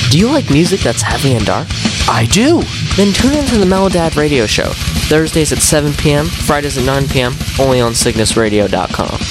Do you like music that's heavy and dark? I do. Then tune in to the Melodad Radio Show, Thursdays at 7 p.m., Fridays at 9 p.m., only on CygnusRadio.com.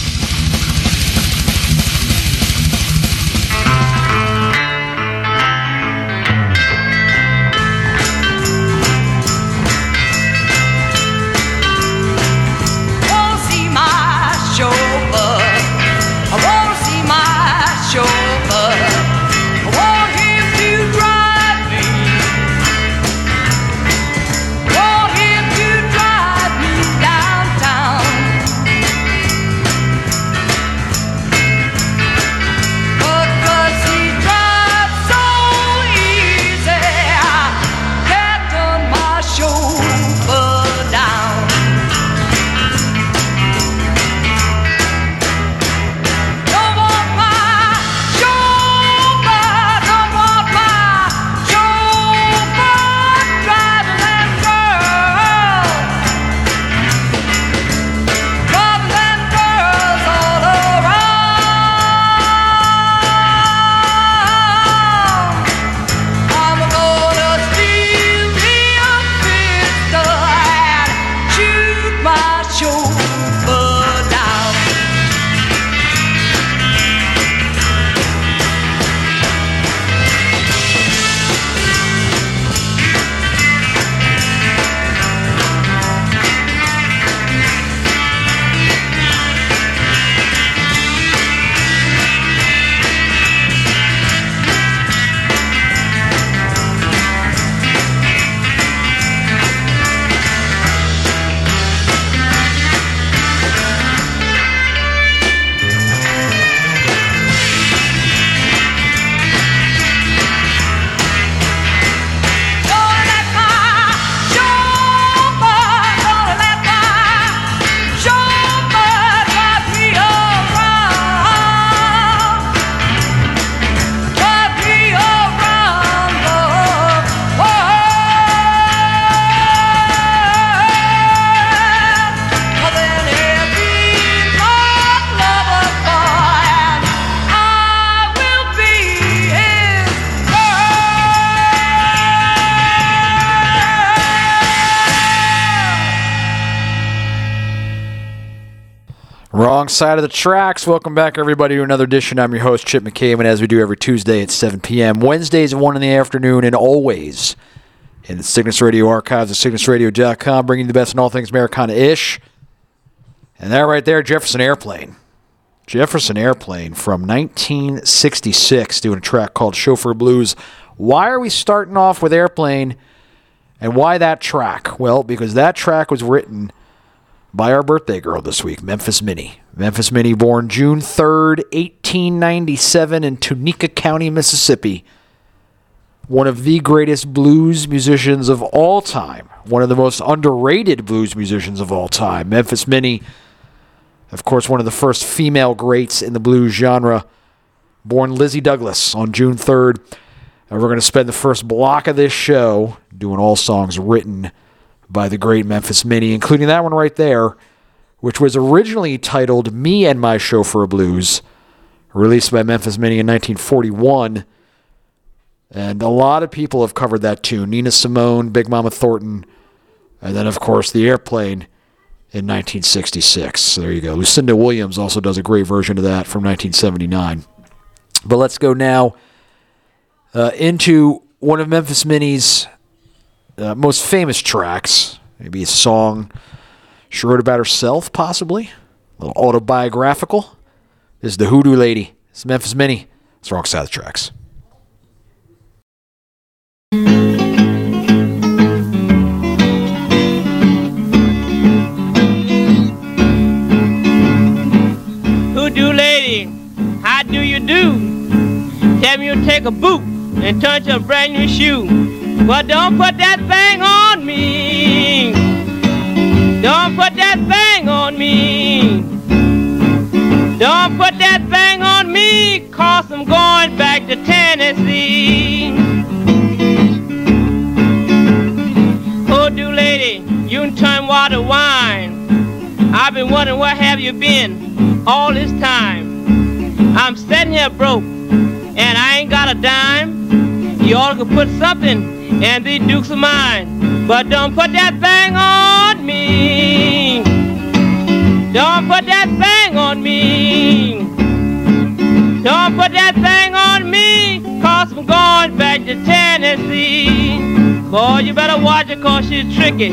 Wrong side of the tracks. Welcome back, everybody, to another edition. I'm your host, Chip McCabe, and as we do every Tuesday at 7 p.m., Wednesdays at 1 in the afternoon, and always in the Cygnus Radio archives at CygnusRadio.com, bringing you the best in all things Americana-ish. And that right there, Jefferson Airplane. Jefferson Airplane from 1966, doing a track called Chauffeur Blues. Why are we starting off with Airplane, and why that track? Well, because that track was written by our birthday girl this week, Memphis Minnie. Memphis Minnie, born June 3rd, 1897 in Tunica County, Mississippi. One of the greatest blues musicians of all time. One of the most underrated blues musicians of all time. Memphis Minnie, of course, one of the first female greats in the blues genre. Born Lizzie Douglas on June 3rd. And we're going to spend the first block of this show doing all songs written by the great Memphis Minnie, including that one right there, which was originally titled Me and My Chauffeur Blues, released by Memphis Minnie in 1941. And a lot of people have covered that tune. Nina Simone, Big Mama Thornton, and then, of course, The Airplane in 1966. So there you go. Lucinda Williams also does a great version of that from 1979. But let's go now into one of Memphis Minnie's most famous tracks, maybe a song she wrote about herself, possibly. A little autobiographical. This is the Hoodoo Lady. It's Memphis Minnie. It's Wrong Side of the Tracks. Hoodoo Lady, how do you do? Tell me you'll take a boot and turn to a brand new shoe. But don't put that thing on me. Don't put that thing on me. Don't put that thing on me, 'cause I'm going back to Tennessee. Hoodoo Lady, you can turn water wine. I've been wondering where have you been all this time. I'm sitting here broke, and I ain't got a dime. You ought to put something in these dukes of mine. But don't put that thing on me. Don't put that thing on me. Don't put that thing on me, 'cause I'm going back to Tennessee. Boy, you better watch her 'cause she's tricky.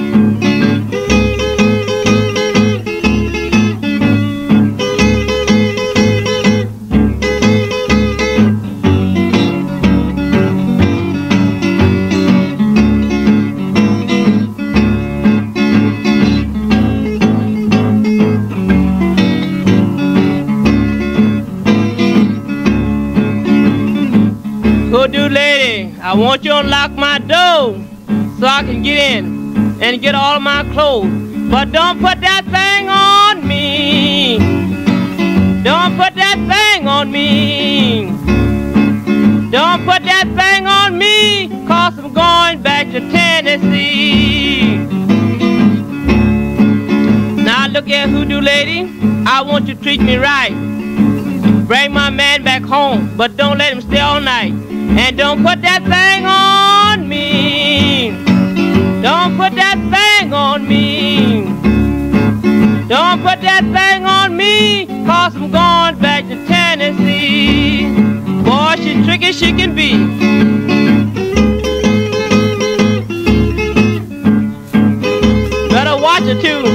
Good lady, I want you to unlock my door so I can get in and get all of my clothes. But don't put that thing on me. Don't put that thing on me. Don't put that thing on me, 'cause I'm going back to Tennessee. Now look here, hoodoo lady, I want you to treat me right. Bring my man back home, but don't let him stay all night. And don't put that thing on me. Don't put that thing on me. Don't put that thing on me, 'cause I'm going back to Tennessee. Boy, she's tricky she can be. Better watch her too.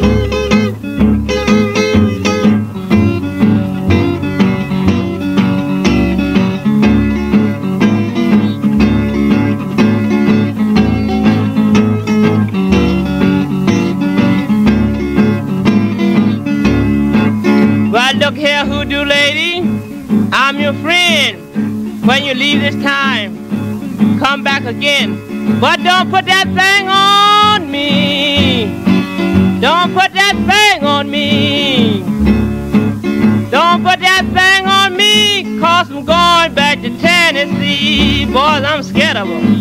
Look here, hoodoo lady, I'm your friend. When you leave this time, come back again. But don't put that thing on me. Don't put that thing on me. Don't put that thing on me, 'cause I'm going back to Tennessee. Boys, I'm scared of them.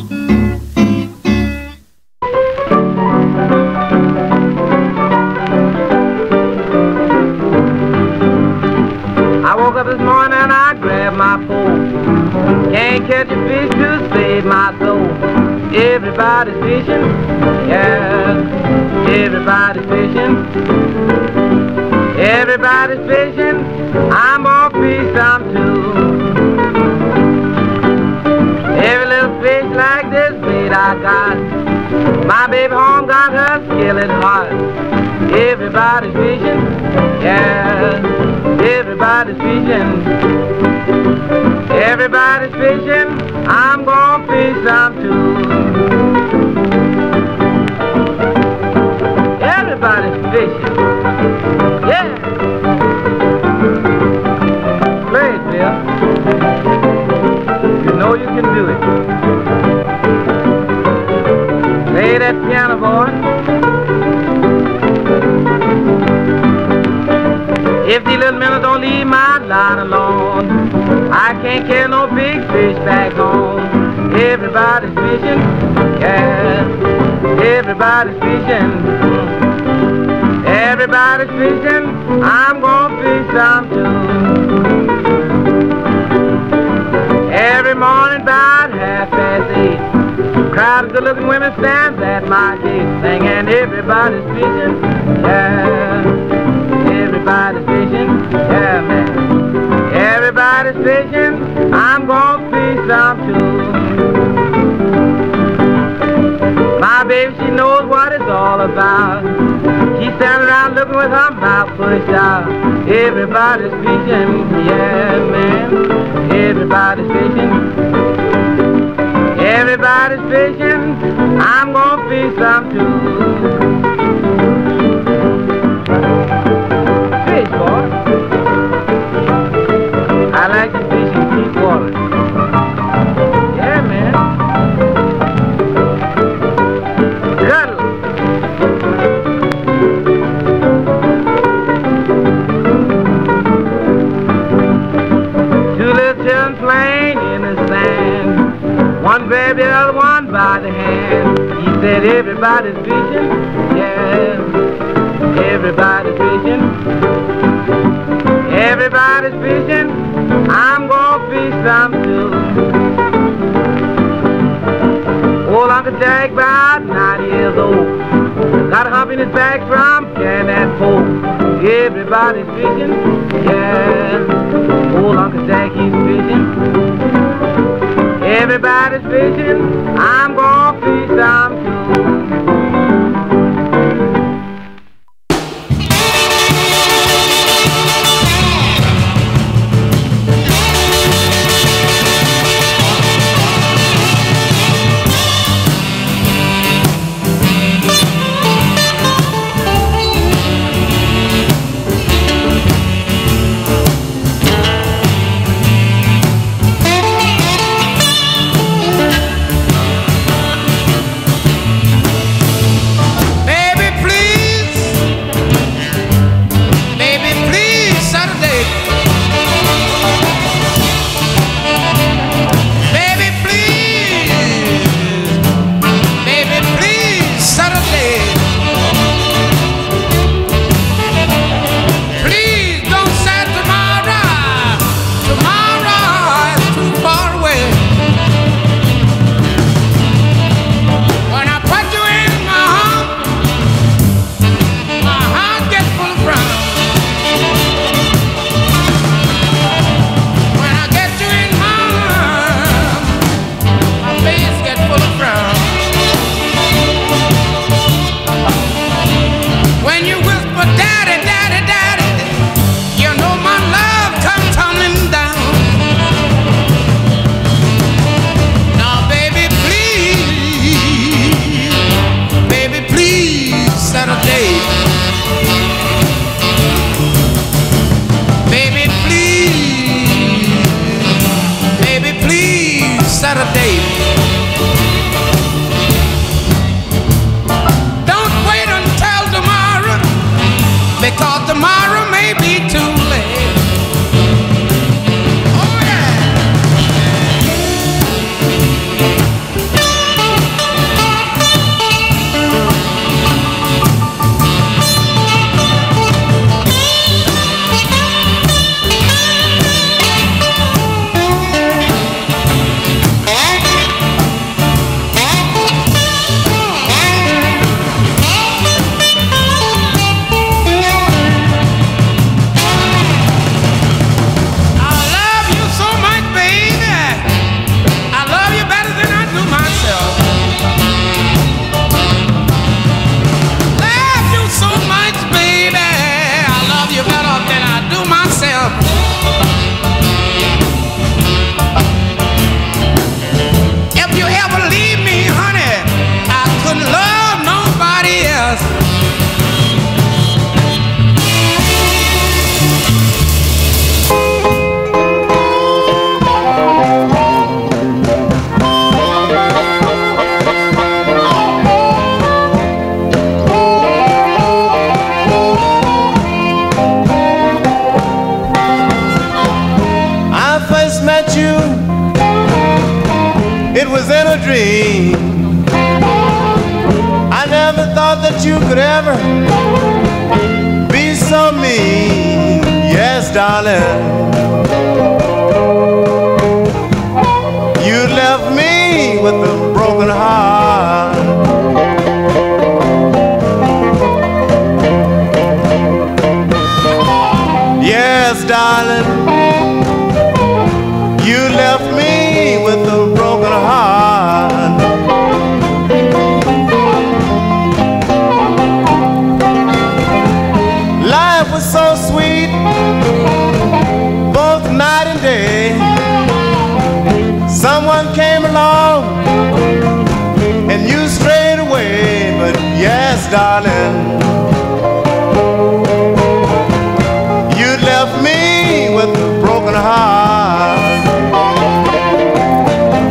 I woke up this morning and I grabbed my pole. Can't catch a fish to save my soul. Everybody's fishing, yeah. Everybody's fishing. Everybody's fishing. I'm gonna fish some too. Every little fish like this bait I got. My baby home got her skillet hot. Everybody's fishing, yeah. Everybody's fishing. Everybody's fishing. I'm gonna fish some too. Everybody's fishing. Yeah. Play it, Bill. You know you can do it. Play that piano, boy. If these little men don't leave my line alone, I can't carry no big fish back home. Everybody's fishing, yeah. Everybody's fishing. Everybody's fishing. I'm gonna fish some too. Every morning about 8:30, crowd of good-looking women stands at my gate, singing everybody's fishing, yeah. Everybody's fishing, yeah, man. Everybody's fishing. I'm gonna fish some too. My baby, she knows what it's all about. She's standing around looking with her mouth pushed out. Everybody's fishing, yeah, man. Everybody's fishing. Everybody's fishing. I'm gonna fish some too. Fish, boy. I like to fish in deep water. Yeah, man. Cuddle. Two little children playing in the sand. One grabbed the other one by the hand. He said, everybody's fishing. Yeah. Everybody's fishing. Everybody's fishing. I'm gonna fish some too. Uncle Jack about 90 years old. Got a hump in his back from carrying that pole. Everybody's fishing, yeah. Old Uncle Jack, he's fishing. Everybody's fishing. I'm gonna fish some too. You could ever be so mean, yes, darling. You left me with a broken heart. Yes, darling. You left me with a broken heart. Was so sweet, both night and day. Someone came along and you strayed away. But yes, darling, you left me with a broken heart.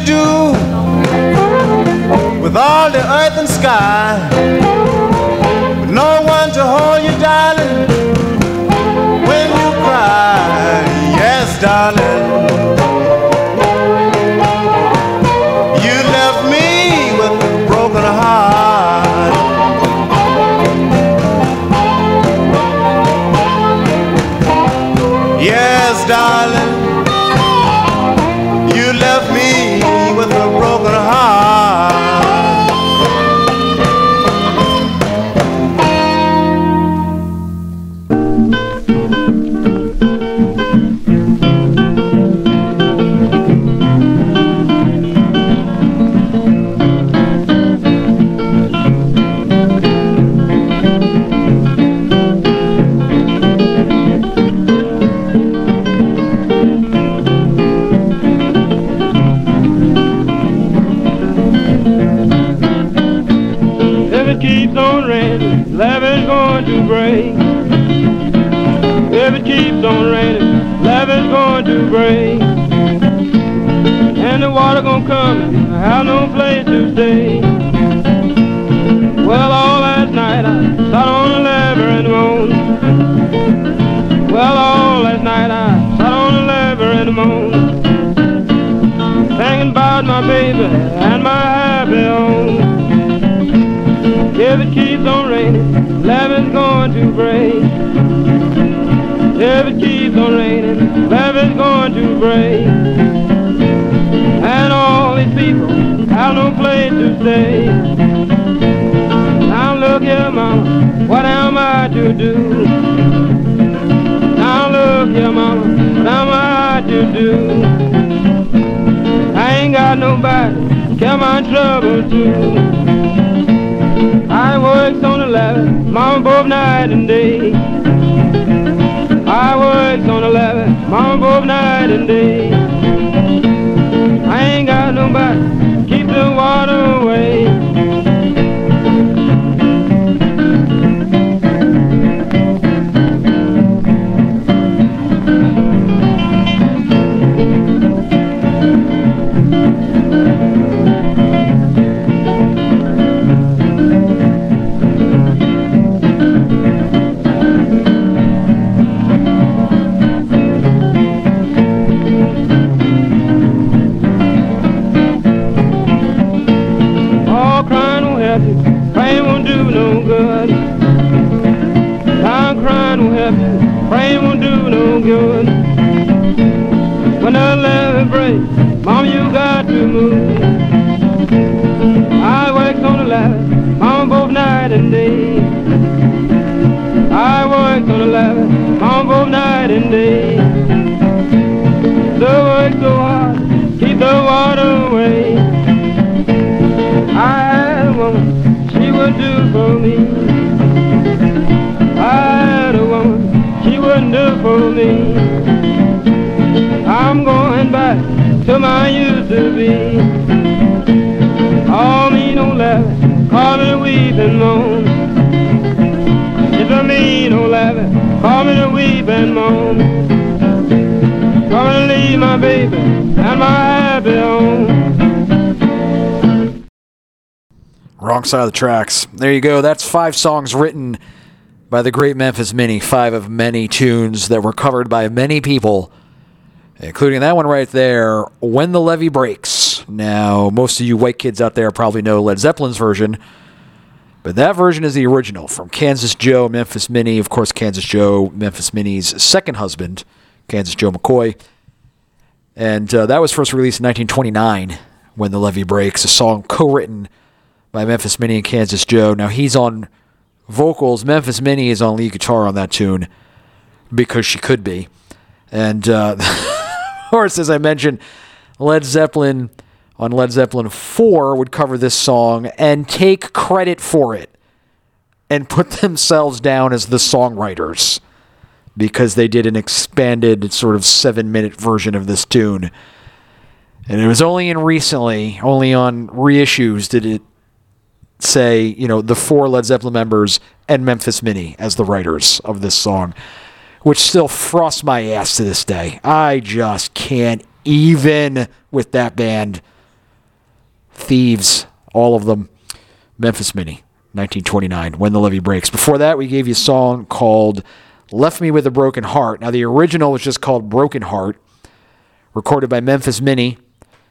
do with all the earth and sky, but no one to hold you, darling, when you cry. Yes, darling, you left me with a broken heart. Yes, darling, you left me with a broken heart. Keeps on raining, love is going to break. If it keeps on raining, love is going to break. And the water gonna come and I have no place to stay. Well, all last night I sat on the lever and moaned. Well, all last night I sat on the lever and moaned, thinking about my baby and my happy home. If it keeps on raining, love is going to break. If it keeps on raining, love is going to break. And all these people have no place to stay. Now look here, mama, what am I to do? Now look here, mama, what am I to do? I ain't got nobody to care my trouble to. I works on the ladder, mama, both night and day. I works on the ladder, mama, both night and day. I ain't got nobody to keep the water away. Praying won't do no good. I'm crying won't help you. Praying won't do no good. When the lever breaks, mama, you got to move. I work on the ladder, mama, both night and day. I work on the ladder, mama, both night and day. So work so hard, keep the water away. I had a woman, she would do for me. I had a woman, she wouldn't do for me. I'm going back to my used to be. Call me no laughing, call me to weep and moan. It's a mean old laughing, call me to weep and moan. Call me to leave my baby and my happy home. Wrong side of the tracks. There you go. That's 5 songs written by the great Memphis Minnie. 5 of many tunes that were covered by many people, including that one right there, When the Levee Breaks. Now, most of you white kids out there probably know Led Zeppelin's version, but that version is the original from Kansas Joe, Memphis Minnie. Of course, Kansas Joe, Memphis Minnie's second husband, Kansas Joe McCoy. And that was first released in 1929, When the Levee Breaks, a song co-written by Memphis Minnie and Kansas Joe. Now, he's on vocals. Memphis Minnie is on lead guitar on that tune because she could be. And, of course, as I mentioned, Led Zeppelin on Led Zeppelin 4 would cover this song and take credit for it and put themselves down as the songwriters because they did an expanded sort of 7-minute version of this tune. And it was only on reissues did it say, you know, the 4 Led Zeppelin members and Memphis Minnie as the writers of this song, which still frosts my ass to this day. I just can't even with that band Thieves, all of them. Memphis Minnie, 1929, When the Levee Breaks. Before that, we gave you a song called Left Me With a Broken Heart. Now, the original was just called Broken Heart, recorded by Memphis Minnie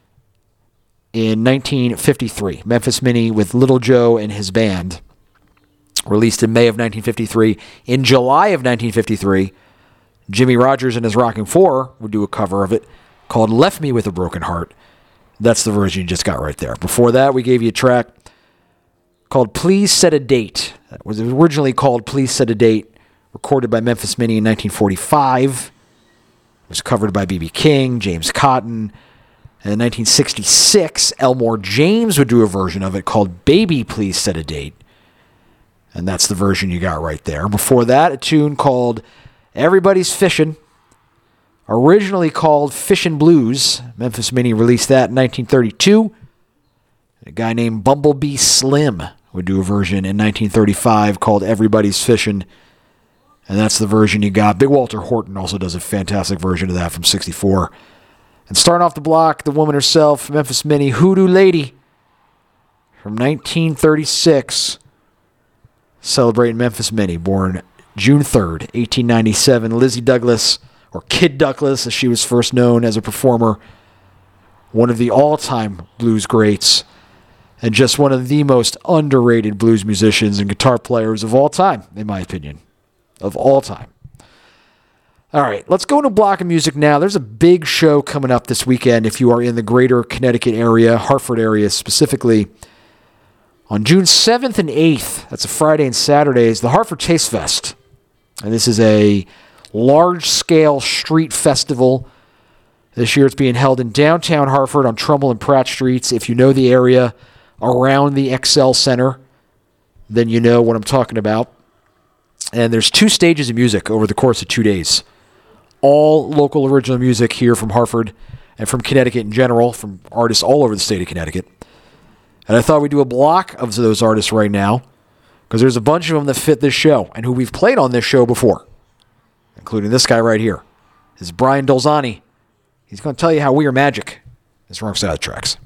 in 1953. Memphis Minnie with Little Joe and his band, released in May of 1953. In July of 1953, Jimmy Rogers and his Rocking Four would do a cover of it called Left Me With a Broken Heart. That's the version you just got right there. Before that, we gave you a track called Please Set a Date. That was originally called Please Set a Date, recorded by Memphis Minnie in 1945. It was covered by B.B. King, James Cotton. And in 1966, Elmore James would do a version of it called Baby Please Set a Date. And that's the version you got right there. Before that, a tune called Everybody's Fishin', originally called Fishin' Blues. Memphis Minnie released that in 1932. A guy named Bumblebee Slim would do a version in 1935 called Everybody's Fishin', and that's the version you got. Big Walter Horton also does a fantastic version of that from 64. And starting off the block, the woman herself, Memphis Minnie, Hoodoo Lady, from 1936, celebrating Memphis Minnie, born June 3rd, 1897. Lizzie Douglas, or Kid Douglas, as she was first known as a performer, one of the all-time blues greats, and just one of the most underrated blues musicians and guitar players of all time, in my opinion. Of all time. All right, let's go into a block of music now. There's a big show coming up this weekend if you are in the greater Connecticut area, Hartford area specifically. On June 7th and 8th, that's a Friday and Saturday, is the Hartford Taste Fest. And this is a large-scale street festival. This year it's being held in downtown Hartford on Trumbull and Pratt Streets. If you know the area around the XL Center, then you know what I'm talking about. And there's 2 stages of music over the course of 2 days. All local original music here from Hartford and from Connecticut in general, from artists all over the state of Connecticut. And I thought we'd do a block of those artists right now, because there's a bunch of them that fit this show and who we've played on this show before, including this guy right here. This is Brian Dolzani. He's going to tell you how We Are Magic is Wrong Side of the Tracks.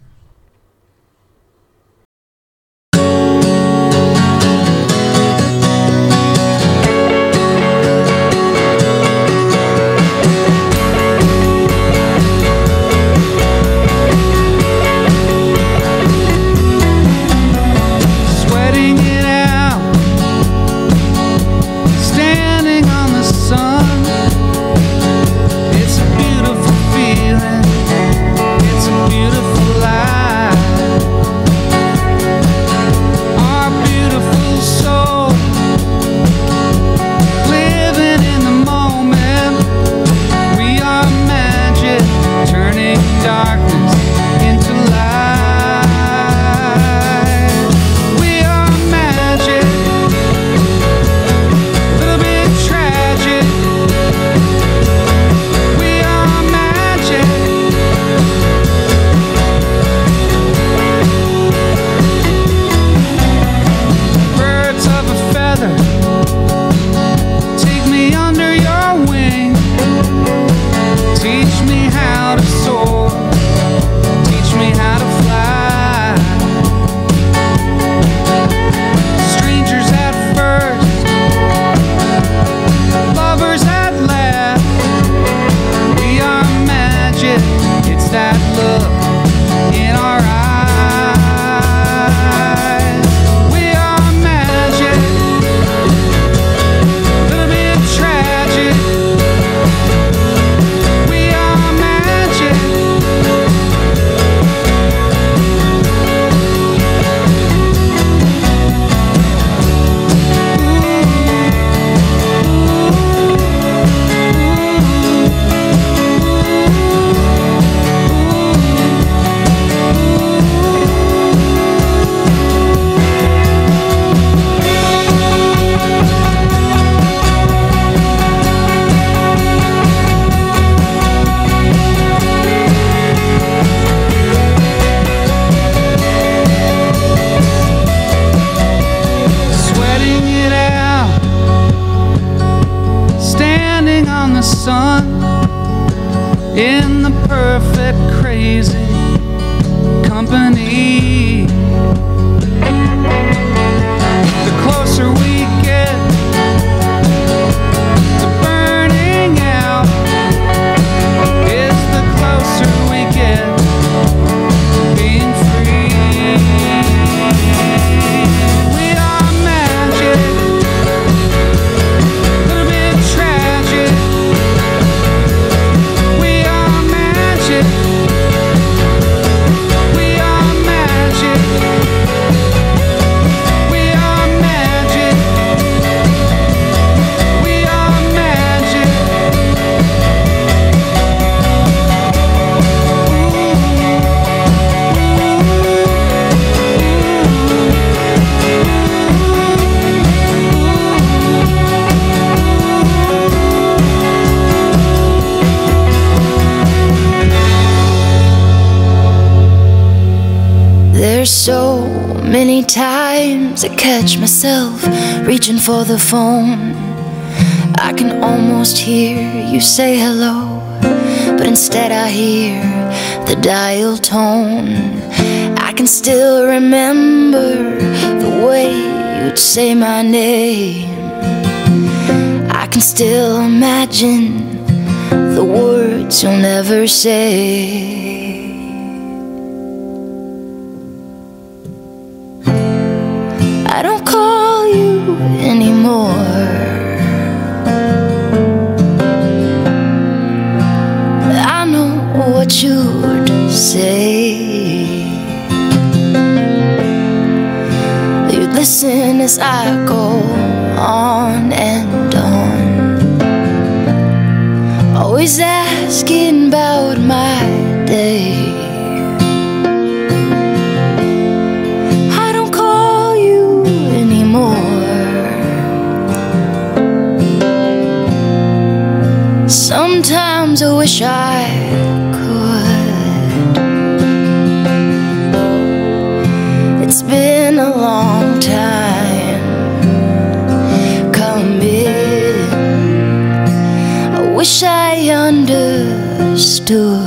in the perfect crazy company. Many times I catch myself reaching for the phone. I can almost hear you say hello, but instead I hear the dial tone. I can still remember the way you'd say my name. I can still imagine the words you'll never say. I don't call you anymore. I know what you'd say. You'd listen as I go on and on, always asking about my day. Sometimes I wish I could. It's been a long time coming. I wish I understood.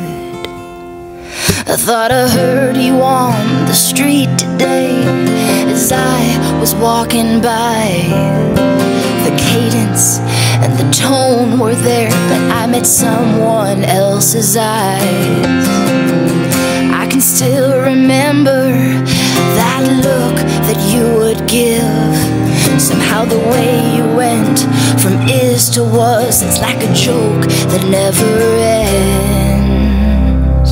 I thought I heard you on the street today as I was walking by. The cadence and the tone were there, but I met someone else's eyes. I can still remember that look that you would give. Somehow the way you went from is to was, it's like a joke that never ends.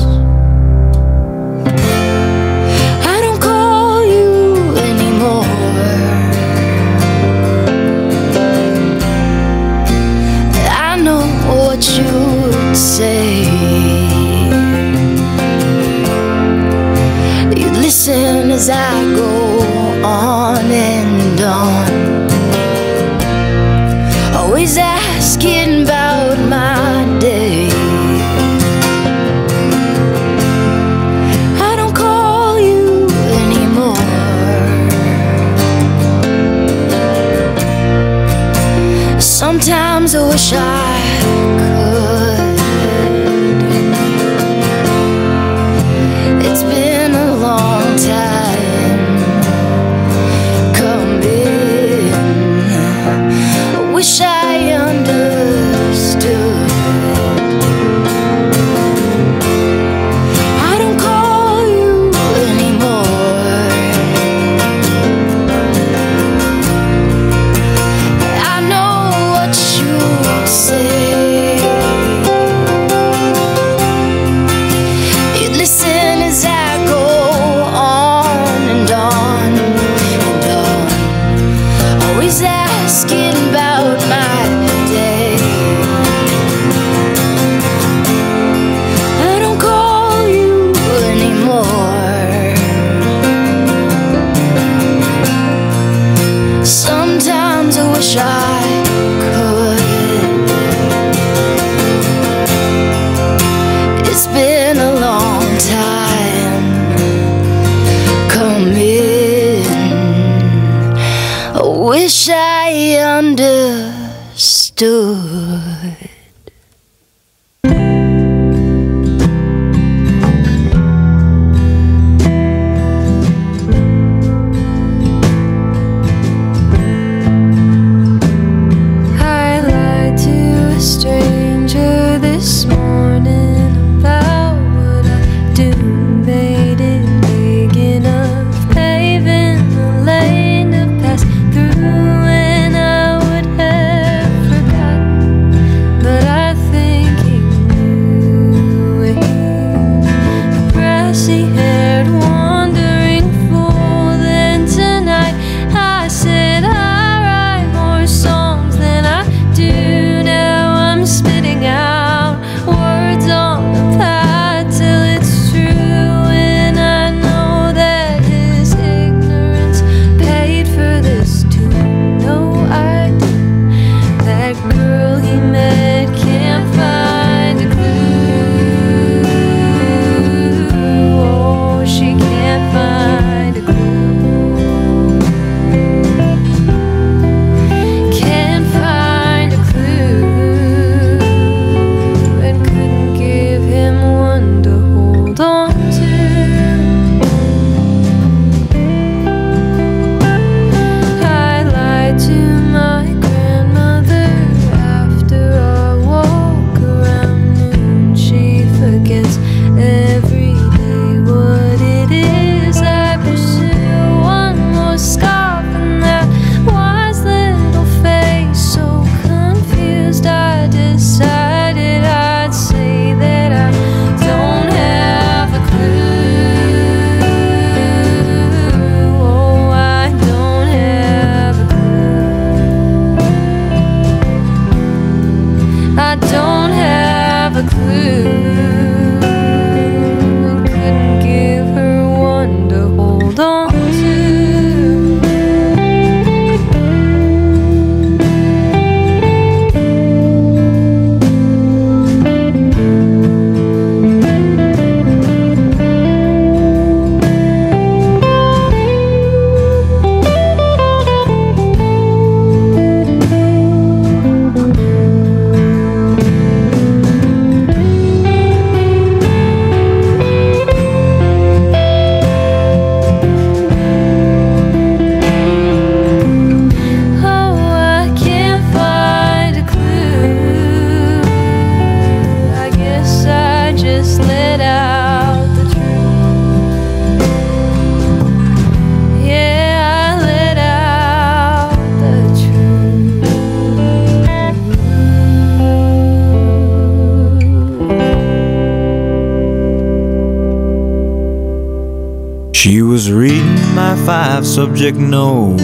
I don't call you anymore. What you'd say. You listen as I go on and on, always asking about my day. I don't call you anymore. Sometimes I wish I could. It's been a long time coming. I wish I understood. I don't call you anymore. I know what you say. Asking about my day. I don't call you anymore. Sometimes I wish I could. It's been a long time coming. I wish I understood. I lied to a stranger this morning about what I do. Made it big enough, paving the lane to pass through, and I would have forgotten 5-subject notebook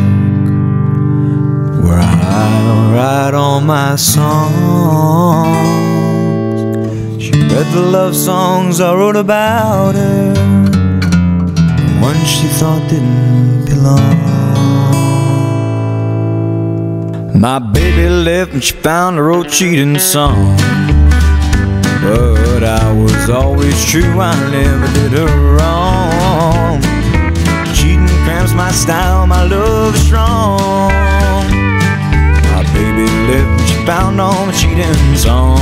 where I write all my songs. She read the love songs I wrote about her, the ones she thought didn't belong. My baby left and she found her old cheating song, but I was always true, I never did her wrong. Cheating cramps my style, my love is strong. My baby left and she found all my cheating song.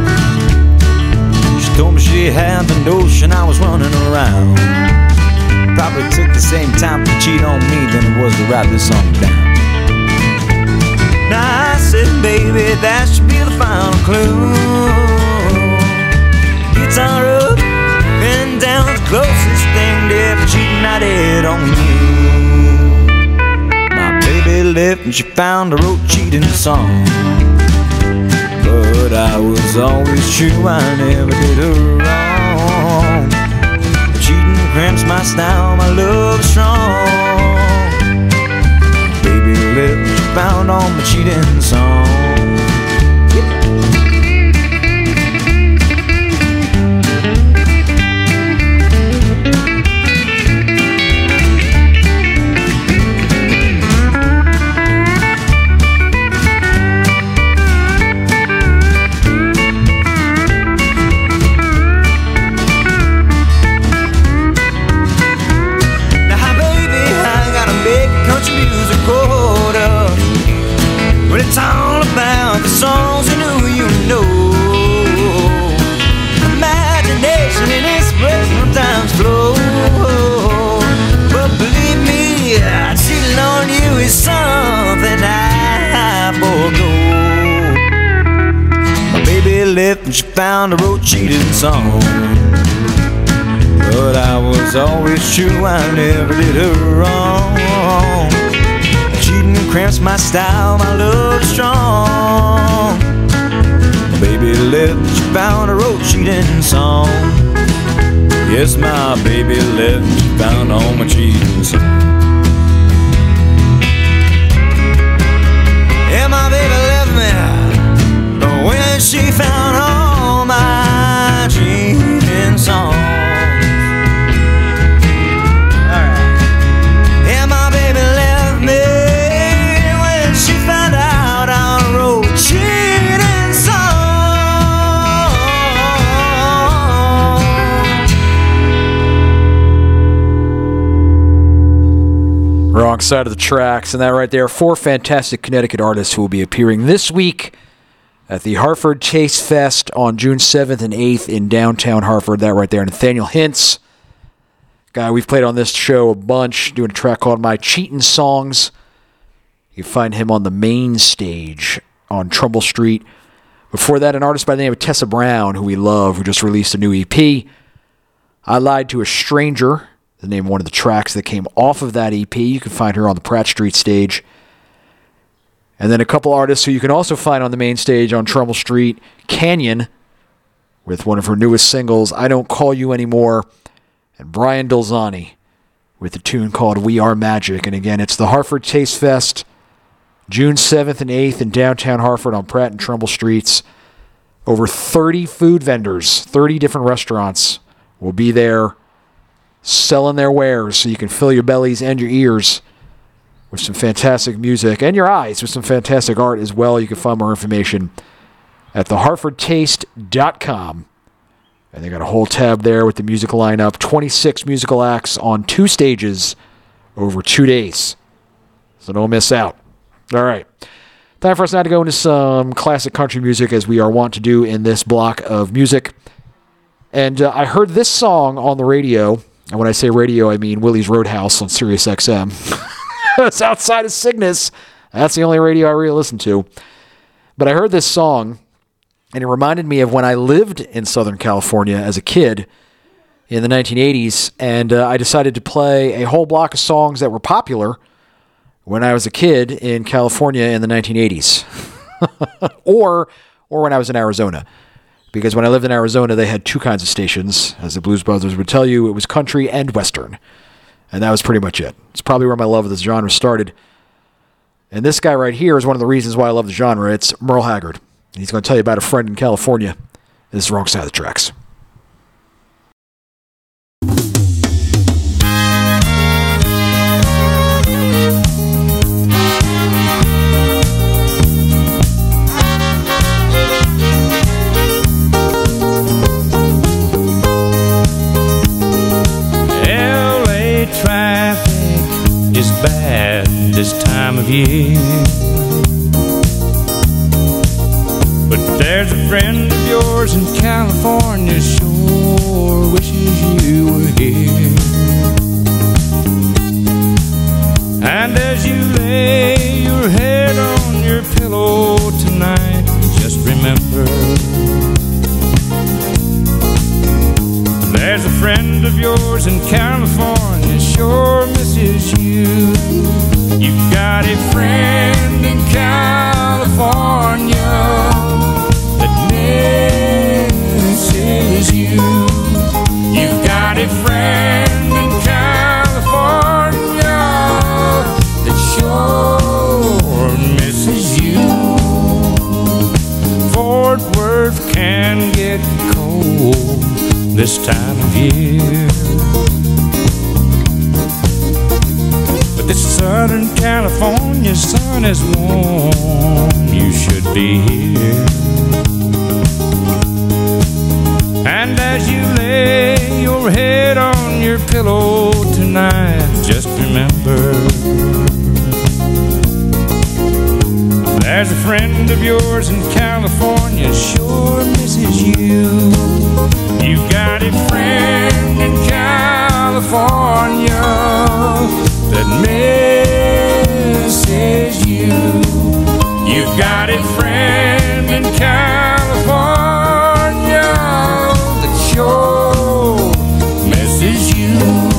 She told me she had the notion I was running around. Probably took the same time to cheat on me than it was to write this song down. Now I said, baby, that should be the final clue. Guitar up and down, the closest thing to ever cheating I did on you. My baby left and she found her old cheating song, but I was always true, I never did her wrong. Cheating cramps my style, my love is strong. Baby left and she found all my cheating songs. It's all about the songs and who you know. Imagination and inspiration sometimes flow, but believe me, cheating on you is something I forgo. My baby left and she found her old cheating song, but I was always true, I never did her wrong. Cheating cramps my style, my love is strong. Baby left, she found her old cheating song. Yes, my baby left, she found all my cheating songs. Yeah, my baby left me when she found all my cheating songs. Wrong side of the tracks, and that right there, 4 fantastic Connecticut artists who will be appearing this week at the Hartford Taste Fest on June 7th and 8th in downtown Hartford. That right there, Nathaniel Hintz, guy we've played on this show a bunch, doing a track called My Cheatin' Songs. You find him on the main stage on Trumbull Street. Before that, an artist by the name of Tessa Brown, who we love, who just released a new EP. I Lied to a Stranger, the name of one of the tracks that came off of that EP. You can find her on the Pratt Street stage. And then a couple artists who you can also find on the main stage on Trumbull Street. Canyon, with one of her newest singles, I Don't Call You Anymore. And Brian Dolzani, with a tune called We Are Magic. And again, it's the Hartford Taste Fest, June 7th and 8th in downtown Hartford on Pratt and Trumbull Streets. Over 30 food vendors, 30 different restaurants will be there selling their wares so you can fill your bellies and your ears with some fantastic music, and your eyes with some fantastic art as well. You can find more information at thehartfordtaste.com. And they got a whole tab there with the music lineup. 26 musical acts on 2 stages over 2 days. So don't miss out. All right. Time for us now to go into some classic country music, as we are wont to do in this block of music. And I heard this song on the radio. And when I say radio, I mean Willie's Roadhouse on Sirius XM. It's outside of Cygnus. That's the only radio I really listen to. But I heard this song, and it reminded me of when I lived in Southern California as a kid in the 1980s, and I decided to play a whole block of songs that were popular when I was a kid in California in the 1980s. or when I was in Arizona. Because when I lived in Arizona, they had 2 kinds of stations. As the Blues Brothers would tell you, it was country and western. And that was pretty much it. It's probably where my love of this genre started. And this guy right here is one of the reasons why I love the genre. It's Merle Haggard. And he's going to tell you about a friend in California. This is the Wrong Side of the Tracks. Is bad this time of year, but there's a friend of yours in California sure wishes you were here. And as you lay your head on your pillow tonight, just remember there's a friend of yours in California sure misses you. You've got a friend in California that misses you. You've got a friend in California that sure misses you. Fort Worth can get cold this time of year, but this Southern California sun is warm. You should be here. And as you lay your head on your pillow tonight, just remember there's a friend of yours in California sure misses you. You've got a friend in California that misses you. You've got a friend in California that sure misses you.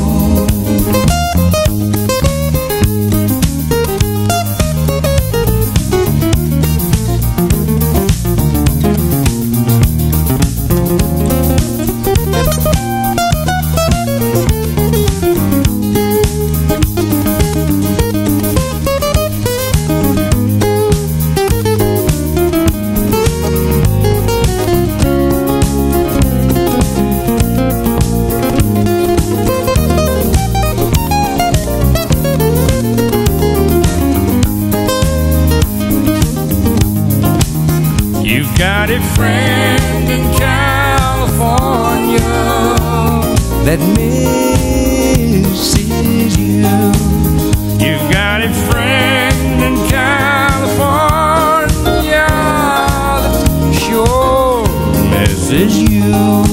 Got a friend in California that misses you. You've got a friend in California that sure misses you.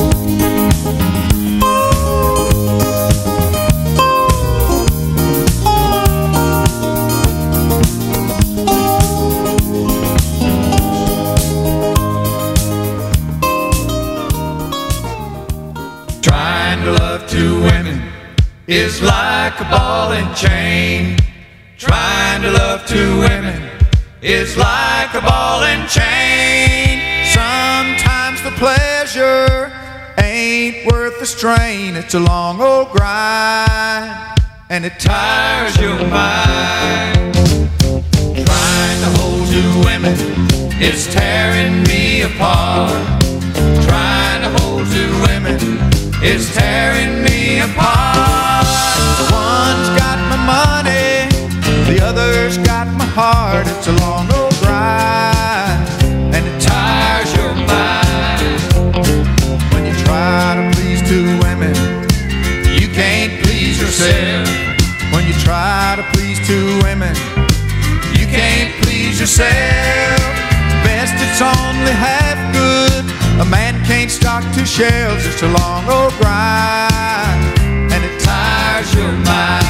Is like a ball and chain. Trying to love two women is like a ball and chain. Sometimes the pleasure ain't worth the strain. It's a long old grind and it tires your mind. Trying to hold two women is tearing me apart. Trying to hold two women is tearing me apart. One's got my money, the other's got my heart. It's a long old grind, and it tires your mind. When you try to please two women, you can't please yourself. When you try to please two women, you can't please yourself. Best it's only half good. A man can't stock two shelves. It's a long old grind, and it tires your mind.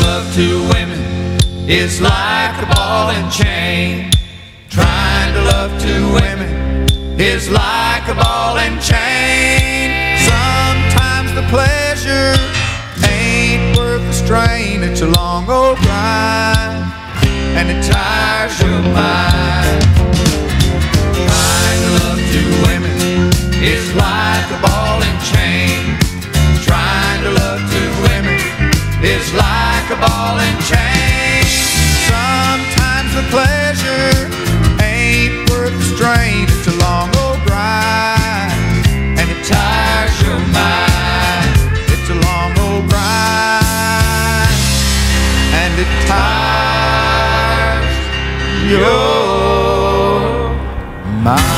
Two women is like a ball and chain. Trying to love to women is like a ball and chain. Sometimes the pleasure ain't worth the strain. It's a long old grind, and it tires your mind. Trying to love two women is like a ball and chain. Trying to love two women is like a ball and chain. Sometimes the pleasure ain't worth the strain. It's a long old grind, and it tires your mind. It's a long old grind, and it tires your mind.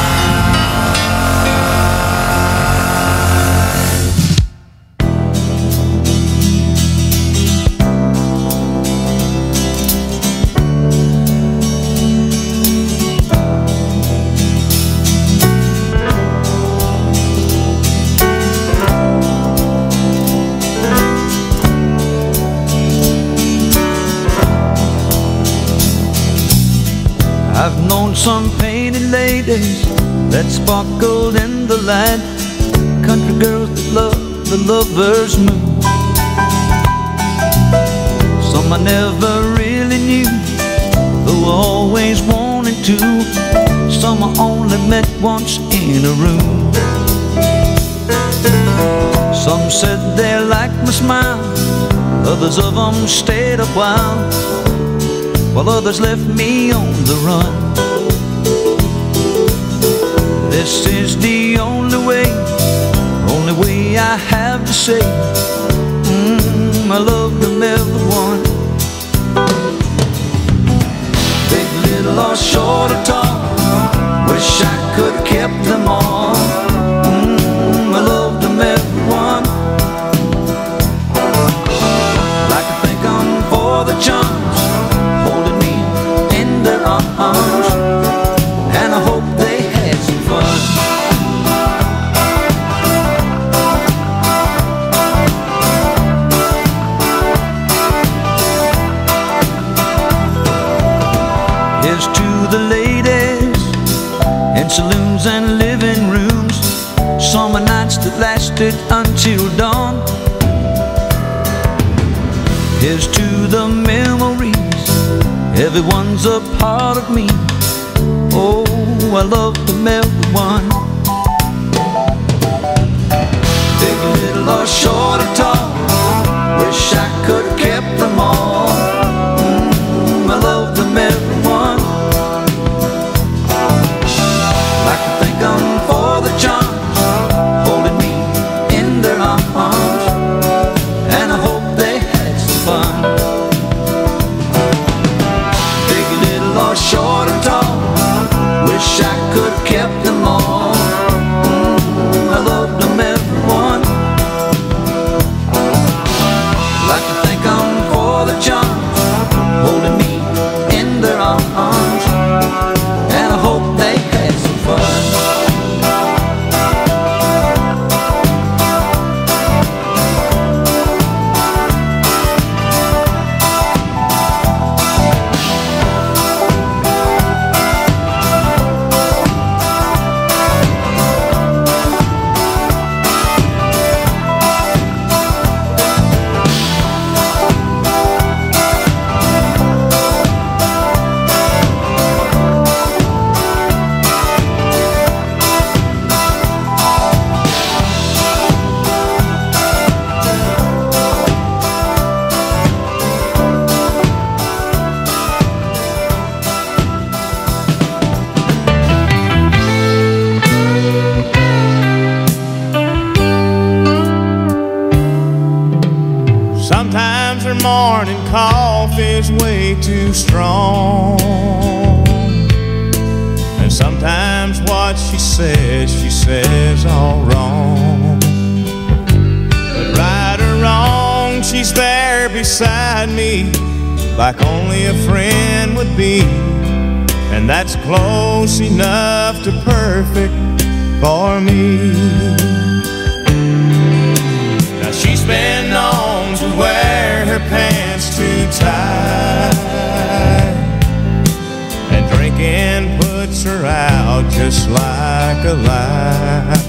I've known some painted ladies that sparkled in the light, country girls that love the lover's mood. Some I never really knew, though I always wanted to. Some I only met once in a room. Some said they liked my smile, others of them stayed a while, while others left me on the run. This is the only way I have to say, I love them everyone. Big, little, or short or tall, wish I could have kept them all. I love them everyone. Like to thank them for the charms, holding me in their arms, and I hope they had some fun. Here's to the ladies in saloons and living rooms, summer nights that lasted until dawn. Here's to the memories, everyone's a part of me. Oh, I love them everyone. Big, little, or short or tall, wish I could have kept them all. I love them everyone. Like to thank them for the charms, holding me in their arms, and I hope they had some fun. Big, little, or short or tall, wish I could have kept them all. I loved them everyone. Like to thank them for the charms, holding me in their arms, and I hope they had some fun. Sometimes her morning cough is way too strong, and sometimes what she says all wrong. But right or wrong, she's there beside me, like only a friend would be, and that's close enough to perfect for me. Now she's been known to wear her pants too tight, and drinking puts her out just like a lie.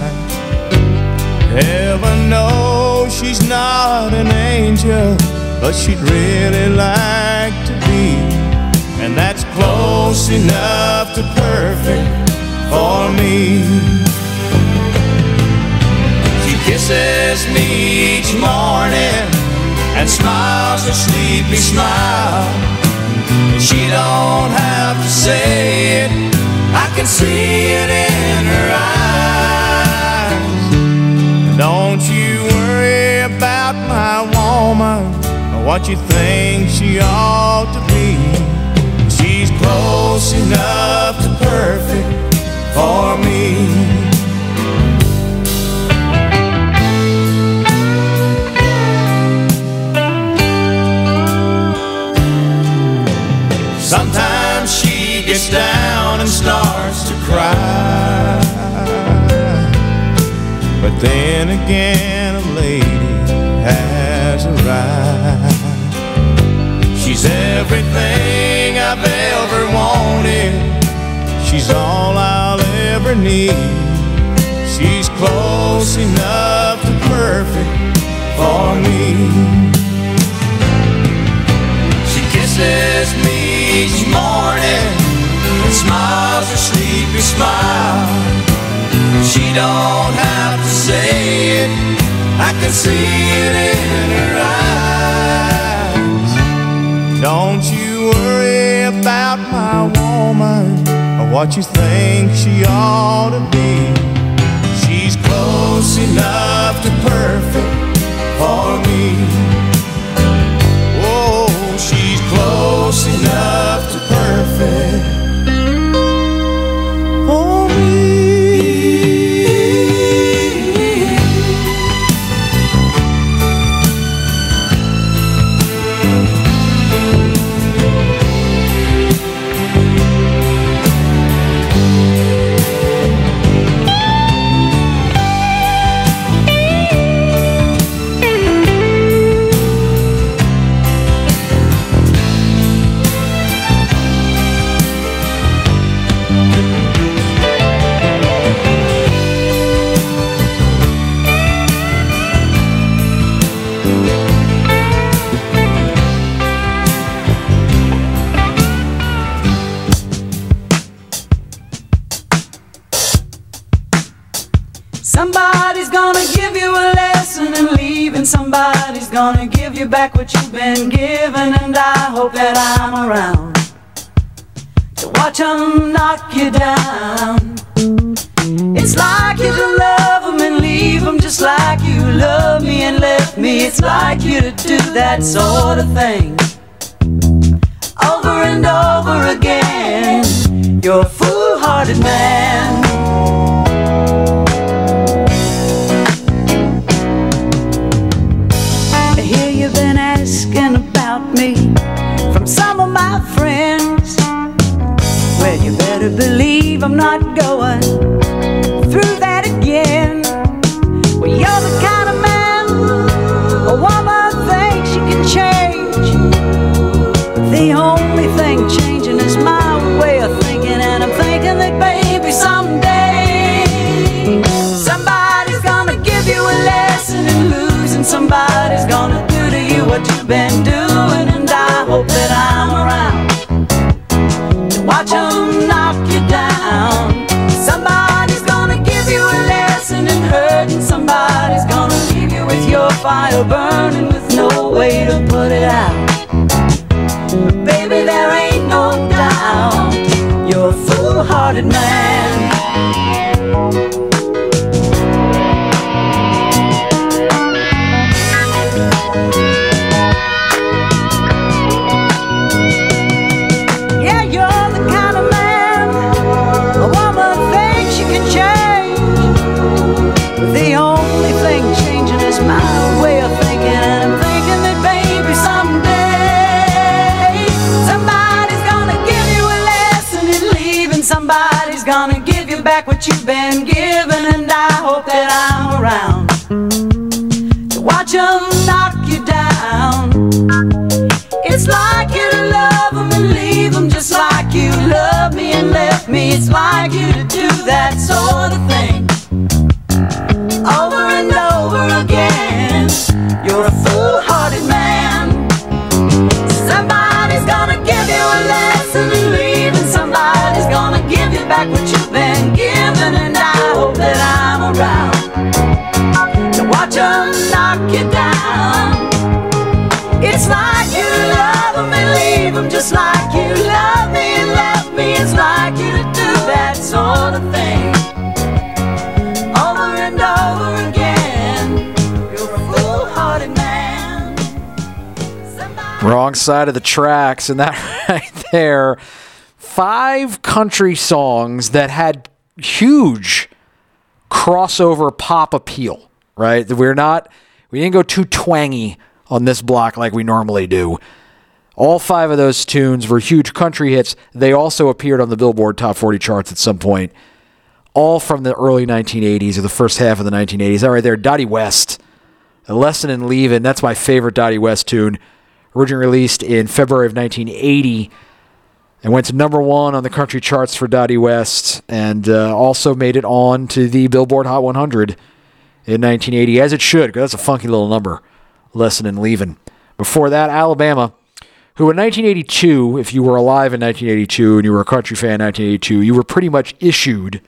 Heaven knows she's not an angel, but she'd really like to be, and that's close enough to perfect for me. She kisses me each morning and smiles a sleepy smile, and she don't have to say it, I can see it in her eyes. Don't you worry about my woman or what you think she ought to be. She's close enough to perfect for me. Sometimes she gets down and starts to cry, but then again a lady has arrived. She's everything I've ever wanted, she's all I'll ever need. She's close enough to perfect for me. She kisses me each morning and smiles a sleepy smile. She don't have to say it, I can see it in her eyes. Don't you worry about my woman or what you think she ought to be. She's close enough to perfect for me. Oh, she's close enough to perfect for me. Somebody's gonna give you a lesson in leaving. Somebody's gonna give you back what you've been given. And I hope that I'm around to watch them knock you down. It's like you to love them and leave them, just like you love me and left me. It's like you to do that sort of thing over and over again. You're a foolhardy man. You've been asking about me from some of my friends. Well, you better believe I'm not going through that again. Well, you're the kind of man a woman thinks she can change. The only thing changing is my way of thinking, and I'm thinking that baby someday somebody's gonna give you a lesson in losing. Somebody's gonna do to you what you've been doing, and I hope that I'm around to watch them knock you down. Somebody's gonna give you a lesson in hurting. Somebody's gonna leave you with your fire burning with no way to put it out. But baby, there ain't no doubt you're a foolhardy man. Yeah, you're the kind of man a woman thinks she can change. The only thing changing is my way of thinking, knock you down. It's like you love them and leave them just like you love me and left me. It's like you to do that sort of thing over and over again. You're a foolhardy man. Wrong side of the tracks, and that right there, 5 country songs that had huge crossover pop appeal, right? We didn't go too twangy on this block like we normally do. All 5 of those tunes were huge country hits. They also appeared on the Billboard Top 40 charts at some point, all from the early 1980s or the first half of the 1980s. All right there, Dottie West, A Lesson in Leavin'. That's my favorite Dottie West tune. Originally released in February of 1980. It went to number 1 on the country charts for Dottie West, and also made it on to the Billboard Hot 100 in 1980, as it should, because that's a funky little number, Lesson in Leavin'. Before that, Alabama, who in 1982, if you were alive in 1982 and you were a country fan in 1982, you were pretty much issued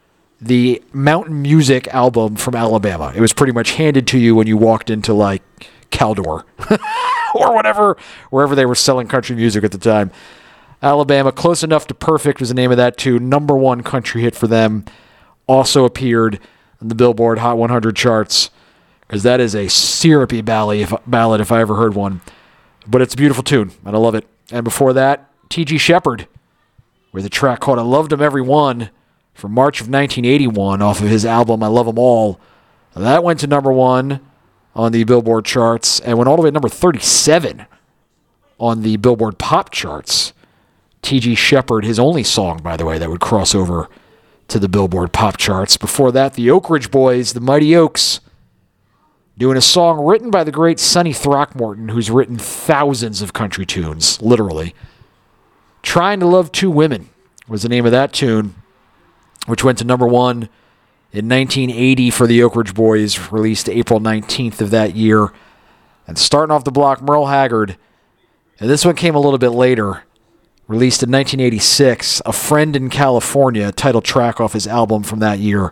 the Mountain Music album from Alabama. It was pretty much handed to you when you walked into, like, Caldor or whatever, wherever they were selling country music at the time. Alabama, Close Enough to Perfect was the name of that tune. Number 1 country hit for them. Also appeared in the Billboard Hot 100 charts, because that is a syrupy ballad if I ever heard one. But it's a beautiful tune, and I love it. And before that, T.G. Shepherd with a track called I Loved 'Em Every One from March of 1981 off of his album I Love 'Em All. And that went to number 1 on the Billboard charts and went all the way to number 37 on the Billboard Pop charts. T.G. Shepherd, his only song, by the way, that would cross over to the Billboard Pop charts. Before that, the Oak Ridge Boys, the Mighty Oaks, doing a song written by the great Sonny Throckmorton, who's written thousands of country tunes, literally. Trying to Love Two Women was the name of that tune, which went to number 1 in 1980 for the Oak Ridge Boys, released April 19th of that year. And starting off the block, Merle Haggard, and this one came a little bit later, released in 1986, A Friend in California, title track off his album from that year.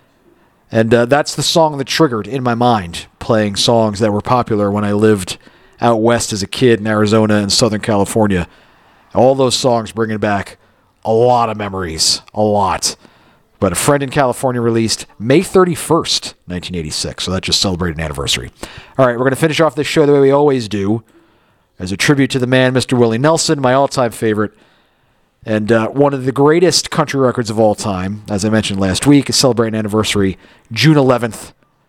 And that's the song that triggered in my mind playing songs that were popular when I lived out west as a kid in Arizona and Southern California. All those songs bringing back a lot of memories, a lot. But A Friend in California released May 31st, 1986, so that just celebrated an anniversary. All right, we're going to finish off this show the way we always do, as a tribute to the man, Mr. Willie Nelson, my all-time favorite, and one of the greatest country records of all time, as I mentioned last week, is celebrating an anniversary, June 11th,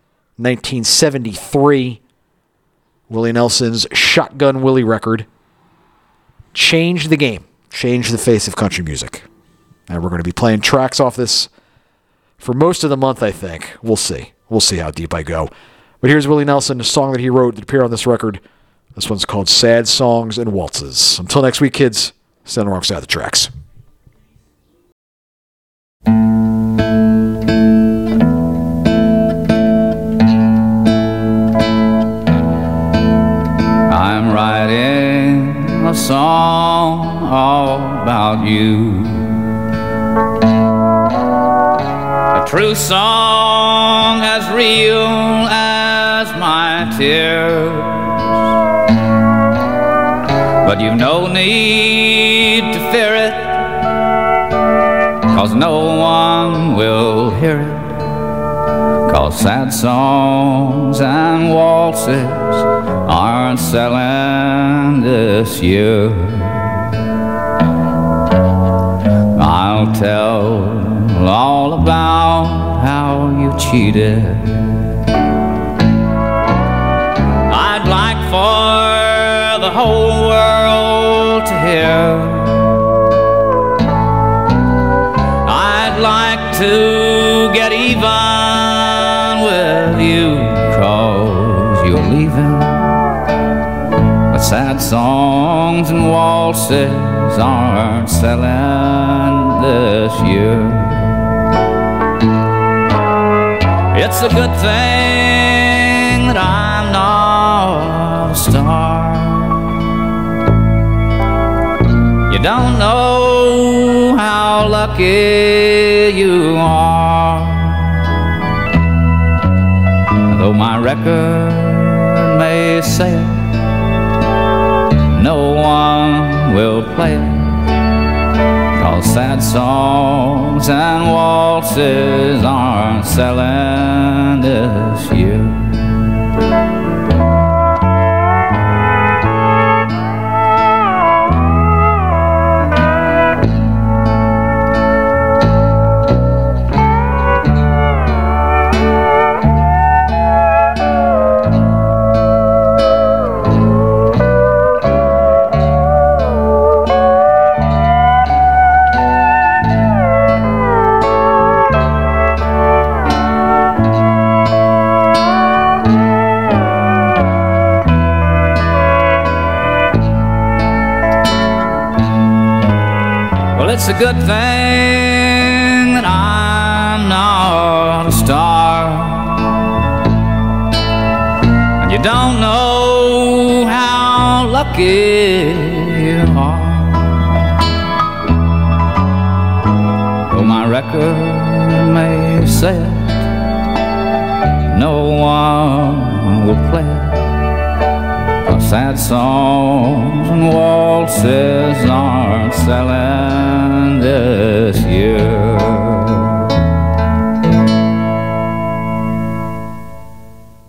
1973. Willie Nelson's Shotgun Willie record changed the game, changed the face of country music. And we're going to be playing tracks off this for most of the month, I think. We'll see. We'll see how deep I go. But here's Willie Nelson, a song that he wrote that appeared on this record. This one's called Sad Songs and Waltzes. Until next week, kids, stay on the wrong side of the tracks. I'm writing a song all about you, a true song as real as my tears. But you've no need to fear it, 'cause no one will hear it, 'cause sad songs and waltzes aren't selling this year. I'll tell all about how you cheated. I'd like for the whole world to hear. I'd like to get even with you, 'cause you're leaving. But sad songs and waltzes aren't selling this year. It's a good thing that I'm not a star. You don't know how lucky you are. Though my record may say it, no one will play it, 'cause sad songs and waltzes aren't selling this year. It's a good thing that I'm not a star, and you don't know how lucky you are. Though my record may say it, no one will play it, 'cause sad songs and waltzes aren't selling this